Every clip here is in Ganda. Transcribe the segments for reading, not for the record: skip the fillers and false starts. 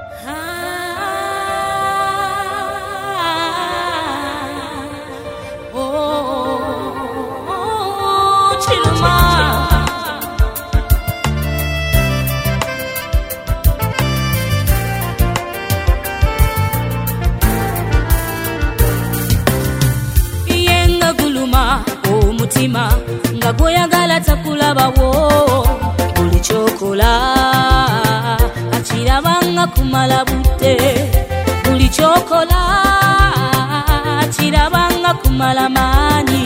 nga goyagala takulabawo buli kyokola akirabanga kumala budde buli kyokola akirabanga kumala maanyi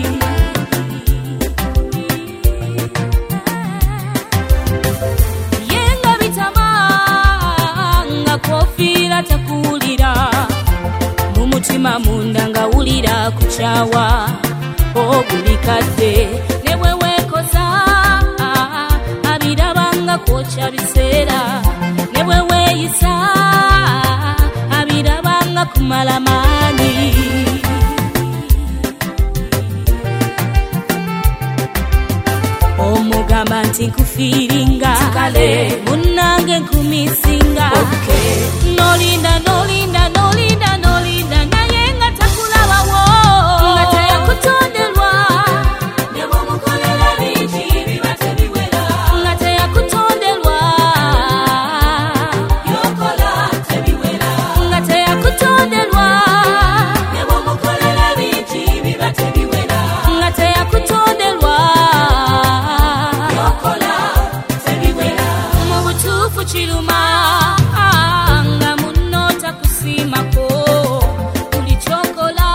yenga bitama nga kofiira takuwulira mu mutima munda nga wulira kukyawa obulikadde ne bwe weekoza abirabanga kwokya biseera ne bwe weeyisa abirabanga kumala maanyi omugamba nti nkufiiringa kale munnange nkumisinga nolinda nolinda nolinda nolinda naye nga takulabawo nga teyakutondelwa ne bw'omukolera bingi biba tebiwera nga teyakutondelwa byokola tebiwera nga teyakutondelwa ne bw'omukolera bingi biba tebiwera nga teyakutondelwa byokola tebiwera mu butuufu kiruma nga munno takusiimako buli kyokola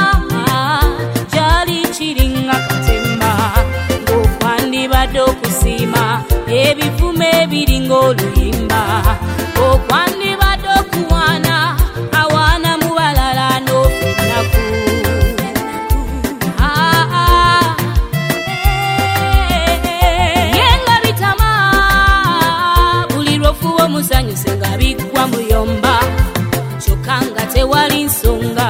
gyali kiringa katemba ng'okwandibadde okusiima ebivume ebiringa oluyimba okwandibadde okuwaana awaana mu balala n'ofennaku yenga bitama buli lwofuwa omusanyuse nga biggwa muyomba kyokka nga tewali nsonga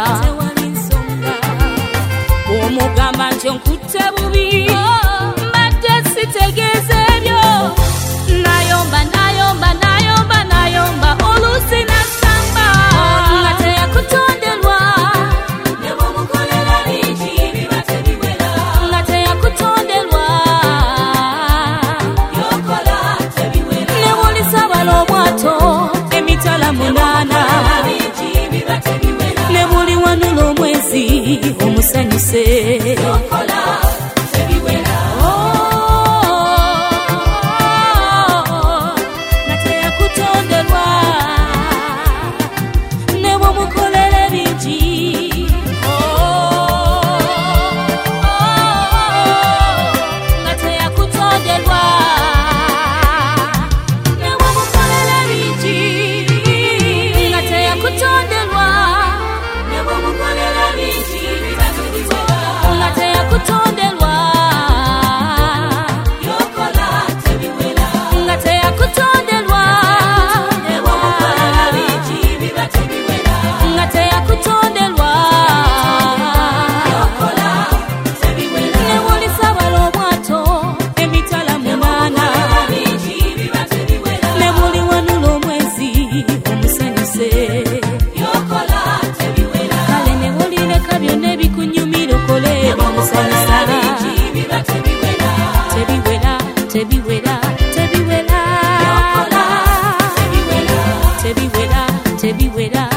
omugamba nti onkutte bubi mbadde sitegeeza ebyo nayomba nayomba nayomba nayomba oluusi nasamba nga teyakutondelwa ne bw'omukolera bingi biba tebiwera nga teyakutondelwa byokola tebiwera ne bw'olisabala obwato emitala munaana ne buli wanula omwezi omusanyuse byokola tebiwera nga teyakutondelwa ne bw'omukolera bingi nga teyakutondelwa ne bw'omukolera bingi nga teyakutondelwa ne bw'omukolera bingi biba tebiwera nga teyakutondelwa byokola tebiwera nga teyakutondelwa ne bw'omukolera bingi biba tebiwera nga teyakutondelwa byokola tebiwera ne bw'olisabala obwato emitala munaana ne buli wanula omwezi omusanyuse byokola tebiwera kale ne bw'olireka byonna ebikunyumira okole ebimusanyusa tebiwera tebiwera tebiwera tebiwera tebiwera tebiwera